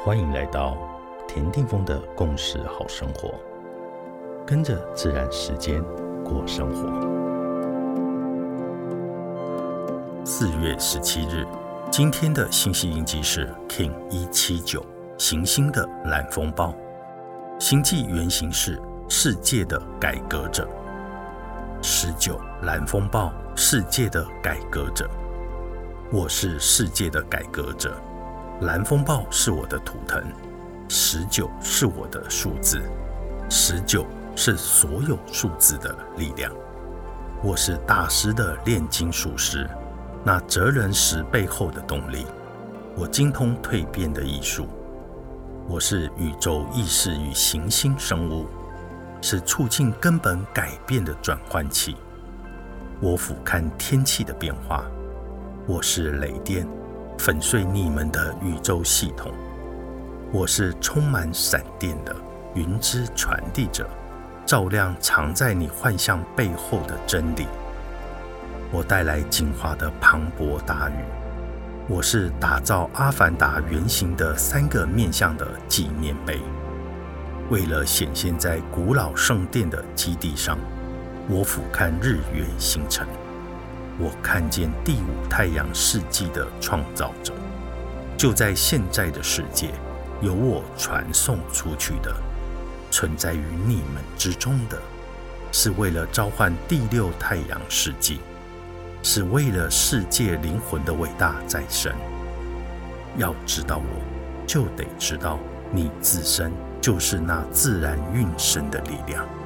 欢迎来到田定峰的共识好生活，跟着自然时间过生活。4月17日，今天的星系印记是 King 179，行星的蓝风暴。星际原型是世界的改革者。19蓝风暴，世界的改革者。我是世界的改革者。蓝风暴是我的图腾，19是我的数字，19是所有数字的力量。我是大师的炼金术师，那哲人石背后的动力。我精通蜕变的艺术。我是宇宙意识与行星生物，是促进根本改变的转换器。我俯瞰天气的变化。我是雷电，粉碎你们的宇宙系统。我是充满闪电的云之传递者，照亮藏在你幻象背后的真理。我带来进化的磅礴大雨。我是打造阿凡达原型的3个面向的纪念碑。为了显现在古老圣殿的基地上，我俯瞰日月星辰。我看见第5太阳世纪的创造者。就在现在的世界，由我传送出去的，存在于你们之中的，是为了召唤第6太阳世纪，是为了世界灵魂的伟大再生。要知道我，就得知道你自身就是那自然运生的力量。